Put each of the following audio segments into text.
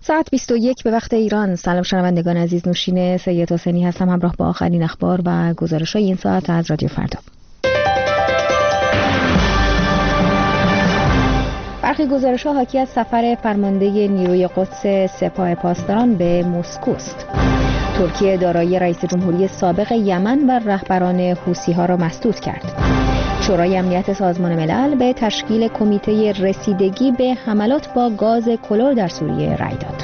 ساعت 21 به وقت ایران. سلام شنوندگان عزیز، نوشین سید حسینی هستم همراه با آخرین اخبار و گزارش‌های این ساعت از رادیو فردا. برخی گزارش‌ها حاکی از سفر فرمانده نیروی قدس سپاه پاسداران به مسکو است. ترکیه دارایی رئیس جمهوری سابق یمن و رهبران حوثی‌ها را مسدود کرد. شورای امنیت سازمان ملل به تشکیل کمیته رسیدگی به حملات با گاز کلور در سوریه رأی داد.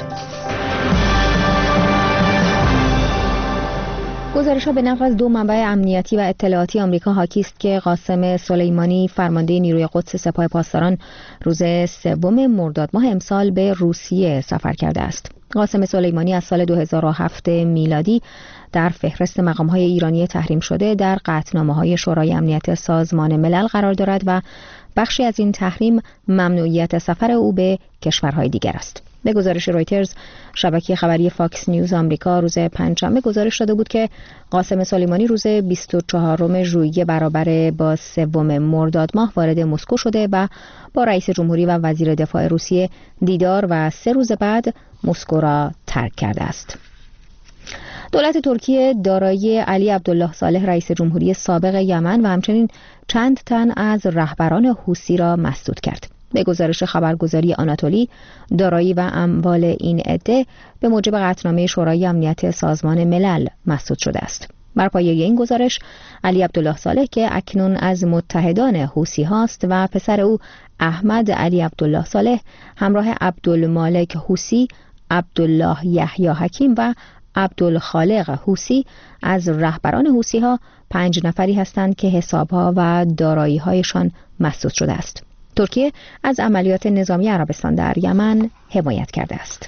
گزارش‌ها به نقل از دو منبع امنیتی و اطلاعاتی آمریکا حاکی است که قاسم سلیمانی فرمانده نیروی قدس سپاه پاسداران روز 3 مرداد ماه امسال به روسیه سفر کرده است. قاسم سلیمانی از سال 2007 میلادی در فهرست مقام‌های ایرانی تحریم شده در قطعنامه‌های شورای امنیت سازمان ملل قرار دارد و بخشی از این تحریم ممنوعیت سفر او به کشورهای دیگر است. به گزارش رویترز، شبکه خبری فاکس نیوز آمریکا روز پنجشنبه گزارش داده بود که قاسم سلیمانی روز 24 ژوئیه برابر با 3 مرداد ماه وارد مسکو شده و با رئیس جمهوری و وزیر دفاع روسیه دیدار و 3 روز بعد مسکو را ترک کرده است. دولت ترکیه دارایی علی عبدالله صالح رئیس جمهوری سابق یمن و همچنین چند تن از رهبران حوثی را مسدود کرد. به گزارش خبرگزاری آناتولی، دارایی و اموال این عده به موجب قطعنامه شورای امنیت سازمان ملل مسدود شده است. بر پایه این گزارش، علی عبدالله صالح که اکنون از متحدان حوثی هاست و پسر او احمد علی عبدالله صالح همراه عبدالمالک حوثی، عبدالله یحیی حکیم و عبدالخالق حوثی از رهبران حوثی ها 5 نفری هستند که حسابها و دارایی هایشان مسدود شده است. ترکیه از عملیات نظامی عربستان در یمن حمایت کرده است.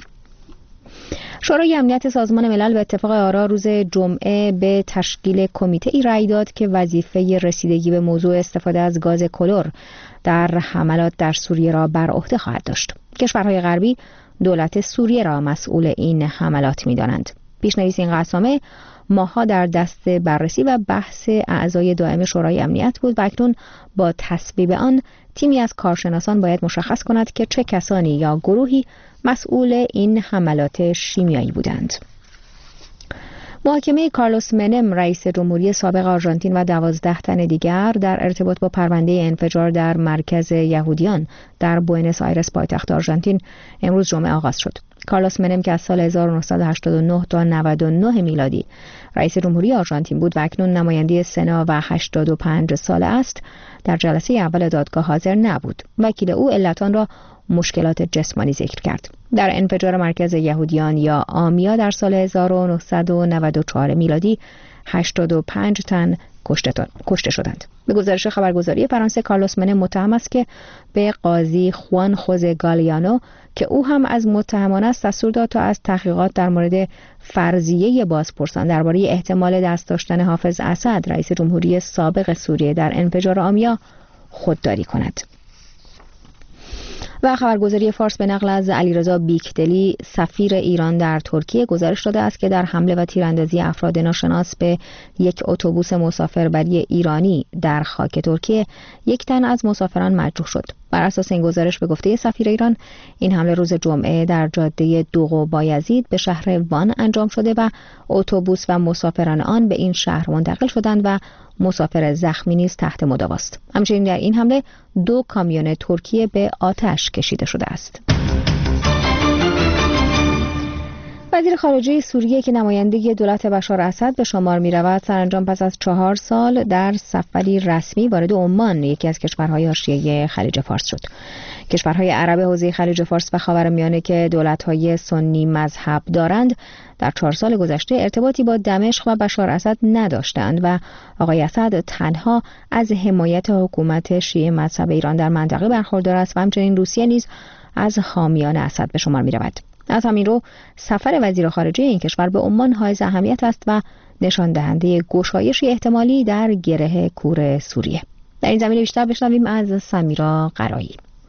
شورای امنیت سازمان ملل به اتفاق آرا روز جمعه به تشکیل کمیته‌ای رأی داد که وظیفه رسیدگی به موضوع استفاده از گاز کلور در حملات در سوریه را بر عهده خواهد داشت. کشورهای غربی دولت سوریه را مسئول این حملات می‌دانند. پیشنویس این قطعنامه ماها در دست بررسی و بحث اعضای دائم شورای امنیت بود و اکنون با تصویب آن تیمی از کارشناسان باید مشخص کند که چه کسانی یا گروهی مسئول این حملات شیمیایی بودند. محاکمه کارلوس منم رئیس جمهوری سابق آرژانتین و 12 تن دیگر در ارتباط با پرونده انفجار در مرکز یهودیان در بوئنوس آیرس پایتخت آرژانتین امروز جمعه آغاز شد. کارلوس منم که از سال 1989 تا 99 میلادی رئیس جمهوری آرژانتین بود و اکنون نماینده سنا و 85 ساله است، در جلسه اول دادگاه حاضر نبود. وکیل او علت آن را مشکلات جسمانی ذکر کرد. در انفجار مرکز یهودیان یا آمیا در سال 1994 میلادی 85 تن کشته شدند. به گزارش خبرگزاری فرانسه، کارلوس منم متهم است که به قاضی خوان خوزه گالیانو که او هم از متهمان است دستور داد تا از تحقیقات در مورد فرضیه بازپرسان درباره احتمال دست داشتن حافظ اسد رئیس جمهوری سابق سوریه در انفجار آمیا خودداری کند. و خبرگزاری فارس به نقل از علیرضا بیکدلی سفیر ایران در ترکیه گزارش داده است که در حمله و تیراندازی افراد ناشناس به یک اتوبوس مسافربری ایرانی در خاک ترکیه 1 تن از مسافران مجروح شد. بر اساس این گزارش به گفته سفیر ایران، این حمله روز جمعه در جاده دوق بایزید به شهر وان انجام شده و اتوبوس و مسافران آن به این شهر منتقل شدند و مسافر زخمی نیز تحت مداواست. همچنین در این حمله 2 کامیون ترکیه به آتش کشیده شده است. وزیر خارجه سوریه که نماینده دولت بشار اسد به شمار می رود، سرانجام پس از 4 سال در سفری رسمی وارد عمان، یکی از کشورهای حاشیه خلیج فارس شد. کشورهای عرب حوزه خلیج فارس و خاورمیانه که دولت‌های سنی مذهب دارند، در 4 سال گذشته ارتباطی با دمشق و بشار اسد نداشتند و آقای اسد تنها از حمایت حکومت شیعه مذهب ایران در منطقه برخوردار است و همچنین روسیه نیز از حامیان اسد به شمار می رود. از همین رو سفر وزیر خارجه این کشور به عمان حائز اهمیت است و نشان دهنده گشایشی احتمالی در گره کور سوریه. در این زمینه بیشتر بشنویم از سمیرا قرایی.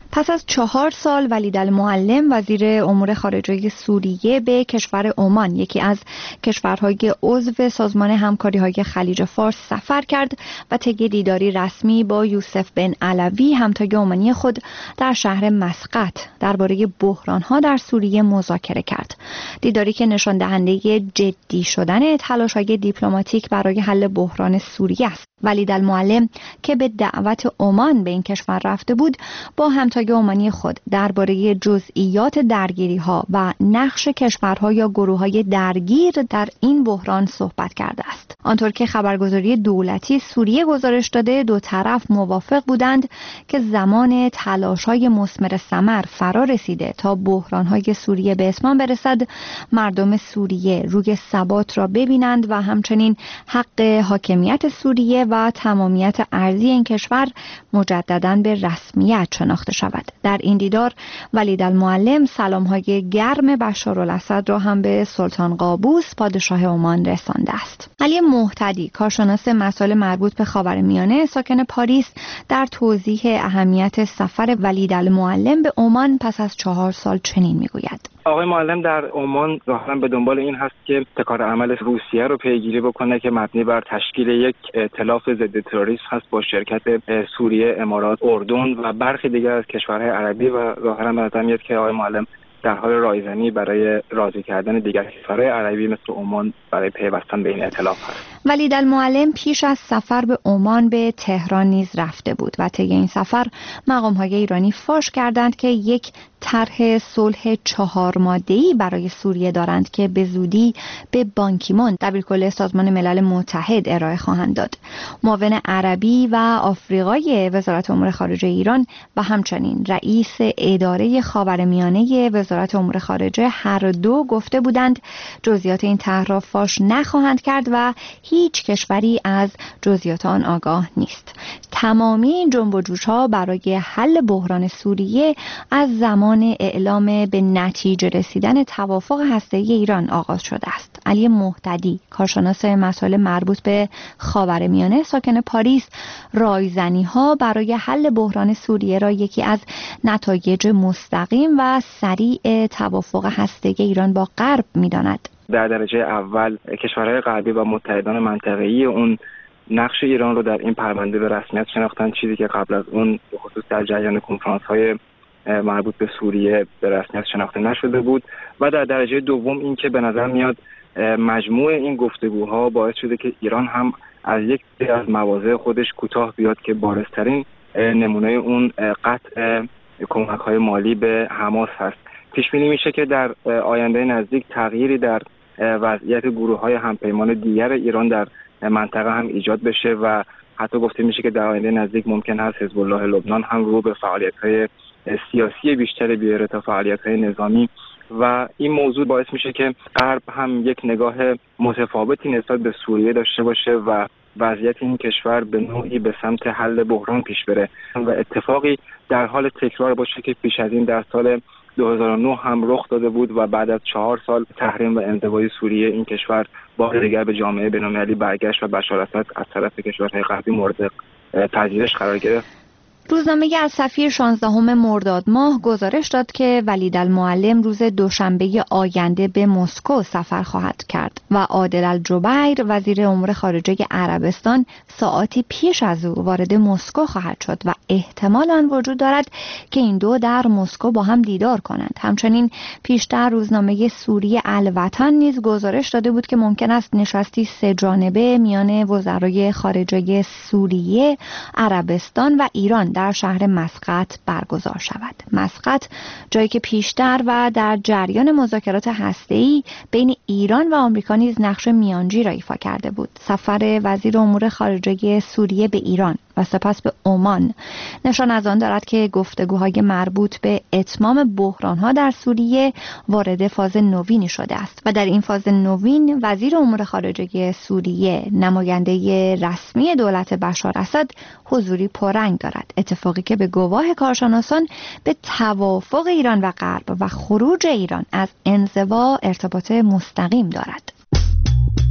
پس از 4 سال ولیدالمعلم وزیر امور خارجه سوریه به کشور عمان، یکی از کشورهای عضو سازمان همکاری‌های خلیج فارس، سفر کرد و طی دیداری رسمی با یوسف بن علوی همتای عمانی خود در شهر مسقط درباره بحران‌ها در سوریه مذاکره کرد. دیداری که نشان دهنده جدی شدن تلاش‌های دیپلماتیک برای حل بحران سوریه است. ولیدالمعلم که به دعوت عمان به این کشور رفته بود، با همتای عمانی خود درباره جزئیات درگیری‌ها و نقش کشورها یا گروه‌های درگیر در این بحران صحبت کرده است. آنطور که خبرگزاری دولتی سوریه گزارش داده، دو طرف موافق بودند که زمان تلاش‌های مثمر ثمر فرا رسیده تا بحران‌های سوریه به اتمام برسد، مردم سوریه روی ثبات را ببینند و همچنین حق حاکمیت سوریه و تمامیت ارضی این کشور مجدداً به رسمیت شناخته شود. در این دیدار ولیدالمعلم سلام‌های گرم بشارالاسد را هم به سلطان قابوس پادشاه عمان رسانده است. علی مهتدی، کارشناس مسائل مربوط به خاورمیانه ساکن پاریس، در توضیح اهمیت سفر ولیدالمعلم به عمان پس از 4 سال چنین میگوید: آقای معلم در عمان ظاهراً به دنبال این هست که ابتکار عمل روسیه رو پیگیری بکنه که مبنی بر تشکیل یک ائتلاف ضد تروریسم هست با شرکت سوریه، امارات، اردن و برخی دیگر از کشورهای عربی و ظاهراً به نظر میاد که آقای معلم در حال رایزنی برای راضی کردن دیگر کشورهای عربی مثل عمان برای پیوستن به این ائتلاف هست. ولیدالمعلم پیش از سفر به عمان به تهران نیز رفته بود و طی این سفر مقام‌های ایرانی فاش کردند که یک طرح صلح 4 ماده‌ای برای سوریه دارند که به زودی به بان کی مون، دبیرکل سازمان ملل متحد، ارائه خواهند داد. معاون عربی و آفریقای وزارت امور خارجه ایران و همچنین رئیس اداره خاورمیانه وزارت امور خارجه هر دو گفته بودند جزئیات این طرح را فاش نخواهند کرد و هیچ کشوری از جزئیات آن آگاه نیست. تمامی این جنب و جوش‌ها برای حل بحران سوریه از زمان اعلام به نتیجه رسیدن توافق هسته‌ای ایران آغاز شده است. علی مهتدی، کارشناس مسائل مربوط به خاورمیانه ساکن پاریس، رایزنی‌ها برای حل بحران سوریه را یکی از نتایج مستقیم و سریع توافق هسته‌ای ایران با غرب می‌داند. در درجه اول کشورهای غربی و متحدان منطقه‌ای اون نقش ایران رو در این پرونده به رسمیت شناختن، چیزی که قبل از اون به خصوص در جریان کنفرانس‌های مربوط به سوریه به رسمیت شناخته نشده بود. و در درجه دوم این که به نظر میاد مجموع این گفتگوها باعث شده که ایران هم از یک سری از مواضع خودش کوتاه بیاد که بارزترین نمونه اون قطع کمک‌های مالی به حماس هست. پیش بینی میشه که در آینده نزدیک تغییری در وضعیت گروه‌های همپیمان دیگر ایران در منطقه هم ایجاد بشه و حتی گفته میشه که در آینده نزدیک ممکن است حزب الله لبنان هم رو به فعالیت‌های سیاسی بیشتر بیاره تا فعالیت‌های نظامی و این موضوع باعث میشه که غرب هم یک نگاه متفاوتی نسبت به سوریه داشته باشه و وضعیت این کشور به نوعی به سمت حل بحران پیش بره و اتفاقی در حال تکرار باشه که پیش از این در سال 2009 هم رخ داده بود و بعد از 4 سال تحریم و انزوای سوریه این کشور بار دیگر به جامعه بین‌المللی برگشت و بشار اسد از طرف کشورهای غربی مورد پذیرش قرار گرفت. روزنامه الصفیر 16 مرداد ماه گزارش داد که ولیدالمعلم روز دوشنبه آینده به مسکو سفر خواهد کرد و عادل الجبیر وزیر امور خارجه عربستان ساعاتی پیش از او وارد مسکو خواهد شد و احتمال آن وجود دارد که این دو در مسکو با هم دیدار کنند. همچنین پیشتر روزنامه سوری الوطن نیز گزارش داده بود که ممکن است نشستی 3 جانبه میان وزرای خارجه سوریه، عربستان و ایران در شهر مسقط برگزار شود. مسقط جایی که پیشتر و در جریان مذاکرات هسته‌ای بین ایران و آمریکا نیز نقش میانجی را ایفا کرده بود. سفر وزیر امور خارجه سوریه به ایران و سپس به عمان نشان از آن دارد که گفتگوهای مربوط به اتمام بحران‌ها در سوریه وارد فاز نوینی شده است و در این فاز نوین وزیر امور خارجه سوریه، نماینده رسمی دولت بشار اسد، حضوری پررنگ دارد، اتفاقی که به گواه کارشناسان به توافق ایران و غرب و خروج ایران از انزوا ارتباط مستقیم دارد.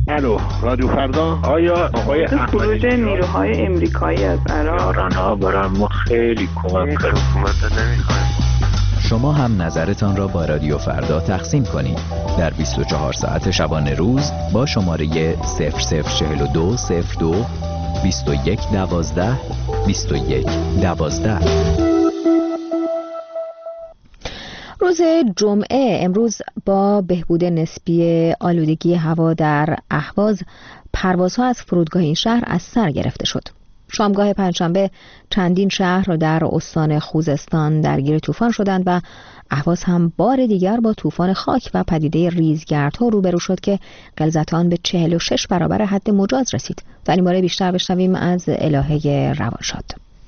الو، رادیو فردا. آیا آقای خروج نیروهای امریکایی از عراق ایران‌ها برای ما خیلی کمک کرد. حکومت نمی‌خوایم. شما هم نظرتان را با رادیو فردا تقسیم کنید در 24 ساعت شبانه روز با شماره 004202 2112 2112. روز جمعه امروز با بهبود نسبی آلودگی هوا در اهواز پروازها از فرودگاه این شهر از سر گرفته شد. شامگاه پنجشنبه چندین شهر در استان خوزستان درگیر طوفان شدند و اهواز هم بار دیگر با طوفان خاک و پدیده ریزگردها روبرو شد که غلظت آن به 46 برابر حد مجاز رسید. در این باره بیشتر بشنویم از الهه روانشاد.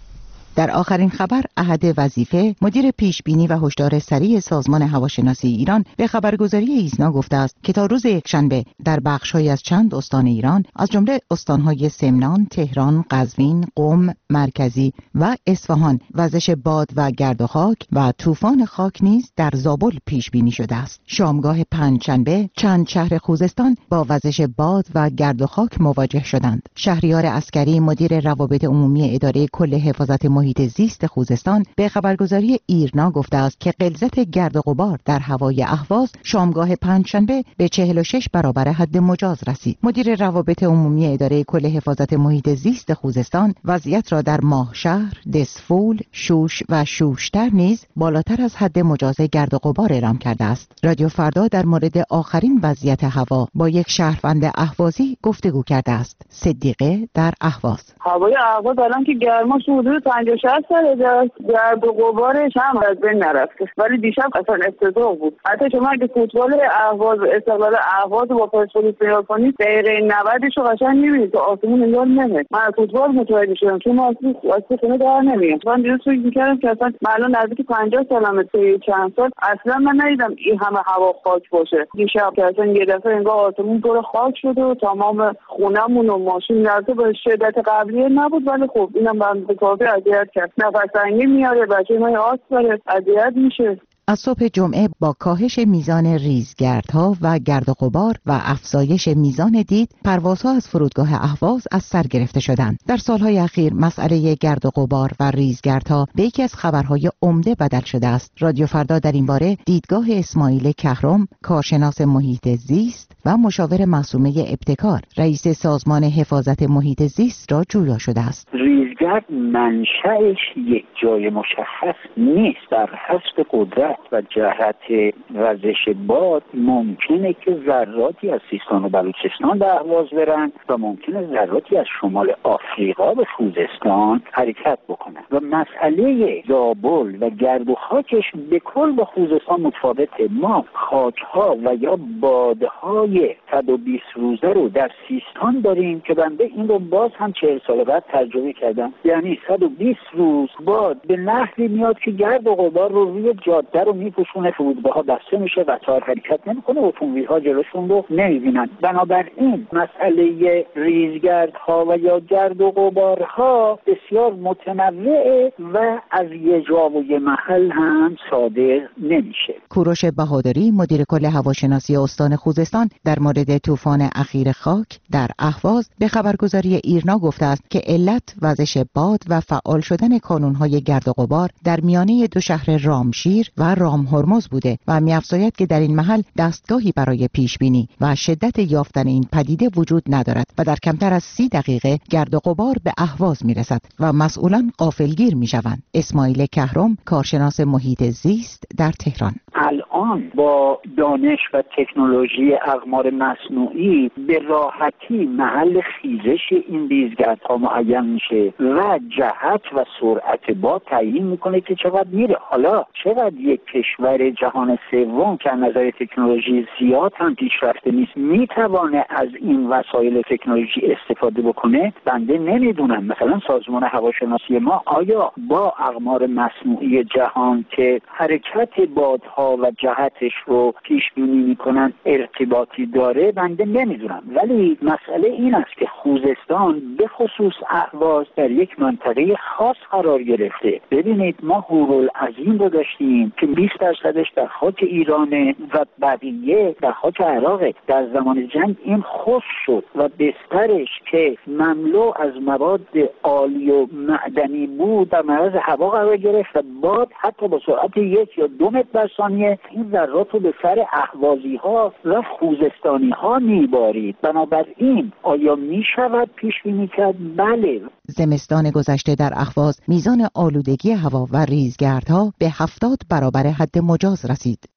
در آخرین خبر، احد وظیفه مدیر پیشبینی و هشدار سریع سازمان هواشناسی ایران به خبرگزاری ایزنا گفته است که تا روز یکشنبه در بخش‌هایی از چند استان ایران از جمله استان‌های سمنان، تهران، قزوین، قم، مرکزی و اصفهان وزش باد و گرد و خاک و طوفان خاک نیز در زابل پیش بینی شده است. شامگاه پنجشنبه چند شهر خوزستان با وزش باد و گرد و خاک مواجه شدند. شهریار عسکری مدیر روابط عمومی اداره کل حفاظت محیط زیست خوزستان به خبرگزاری ایرنا گفته است که غلظت گرد و غبار در هوای اهواز شامگاه پنجشنبه به 46 برابر حد مجاز رسید. مدیر روابط عمومی اداره کل حفاظت محیط زیست خوزستان وضعیت را در ماهشهر، دسفول، شوش و شوشتر نیز بالاتر از حد مجاز گرد و غبار اعلام کرده است. رادیو فردا در مورد آخرین وضعیت هوا با یک شهروند اهوازی گفتگو کرده است. صدیقه در اهواز. هوای اهواز الان که گرماش حدود 50-60 درجه است، گرد و غبارش هم از بین نرفته، ولی دیشب اصلا افتضاح بود. حتی شما اگه فوتبال اهواز استقلال اهواز با پرسپولیس نگاه کنید دقیقه 90 رو قشنگ می‌بینید تو آسمون نگاه نمی‌کنید. من از فوتبال متوجه شدم چون اصلا خونه در نمیام. من دیروز فکر می‌کردم که اصلا من الان نزدیک 50 سالمه، توی چند سال اصلا من ندیدم این همه هوا خاک باشه. دیشب که اصلا یه دفعه انگار آسمون پر خاک شده و تمام خونمون و ماشین درته به شدت قبلیه نبود، ولی خب اینم به کافی اذیت کرد. نفس تنگی میاره، بچه ما آس داره، اذیت میشه. از صبح جمعه با کاهش میزان ریزگردها و گرد و غبار و افزایش میزان دید، پروازها از فرودگاه اهواز از سر گرفته شدند. در سالهای اخیر مسئله گرد و غبار و ریزگردها به یکی از خبرهای عمده بدل شده است. رادیو فردا در این باره دیدگاه اسماعیل کهرم، کارشناس محیط زیست و مشاور معصومه ابتکار، رئیس سازمان حفاظت محیط زیست را جویا شده است. ریزگرد منشأش یک جای مشخص نیست. در حسب قدرت و جهت وزش باد ممکنه که ذراتی از سیستان و بلوچستان به اهواز برن و ممکنه ذراتی از شمال آفریقا به خوزستان حرکت بکنن و مسئله زابل و گرد و خاکش به کل با خوزستان متفاوته. ما خاکها و یا بادهای 120 روزه رو در سیستان داریم که بنده این رو باز هم 40 سال بعد تجربه کردم. یعنی 120 روز باد به نحوی میاد که گرد و غبار رو روی جاده رو میپوشونه، فرودگاه‌ها بسته میشه، قطار حرکت نمیکنه، اتومبیل‌ها جلوشون رو نمیبینن. بنابراین مسئله ریزگردها و یا گرد و غبارها بسیار متنوعه و از یه جا و یه محل هم صادر نمیشه. کوروش بهادری مدیر کل هواشناسی استان خوزستان در مورد طوفان اخیر خاک در اهواز به خبرگزاری ایرنا گفته است که علت وزش باد و فعال شدن کانون‌های گرد و غبار در میانه دو شهر رامشیر و رامهرمز بوده و می‌افزاید که در این محل دستگاهی برای پیشبینی و شدت یافتن این پدیده وجود ندارد و در کمتر از 30 دقیقه گرد و غبار به اهواز می‌رسد و مسئولان غافلگیر می‌شوند. اسماعیل کهرم، کارشناس محیط زیست در تهران: الان با دانش و تکنولوژی اقمار مصنوعی به راحتی محل خیزش این ریزگردها معین میشه و جهت و سرعت باد تعیین میکنه که چقدر میره. حالا چقدر یک کشور جهان سوم که از نظر تکنولوژی زیاد هم پیشرفته نیست میتوانه از این وسایل تکنولوژی استفاده بکنه، بنده نمیدونم. مثلا سازمان هواشناسی ما آیا با اقمار مصنوعی جهان که حرکت بادها و جهتش رو پیش بینی میکنن ارتباطی داره بنده نمیدونم، ولی مسئله این است که خوزستان به خصوص اهواز در یک منطقه خاص قرار گرفته. ببینید ما هورالعظیم رو داشتیم که 20% در خاک ایرانه و بقیه در خاک عراقه. در زمان جنگ این خشک شد و بسترش که مملو از مواد عالی و معدنی بود در معرض هوا قرار گرفت و باد حتی با سرعت 1 یا 2 متر در ثانیه این ذرات رو به سر اهوازی ها و خوزستانی ها میبارید. بنابراین آیا میشود پیش بینی کرد؟ بله. زمستان گذشته در اهواز میزان آلودگی هوا و ریزگردها به 70 برابر حد مجاز رسید.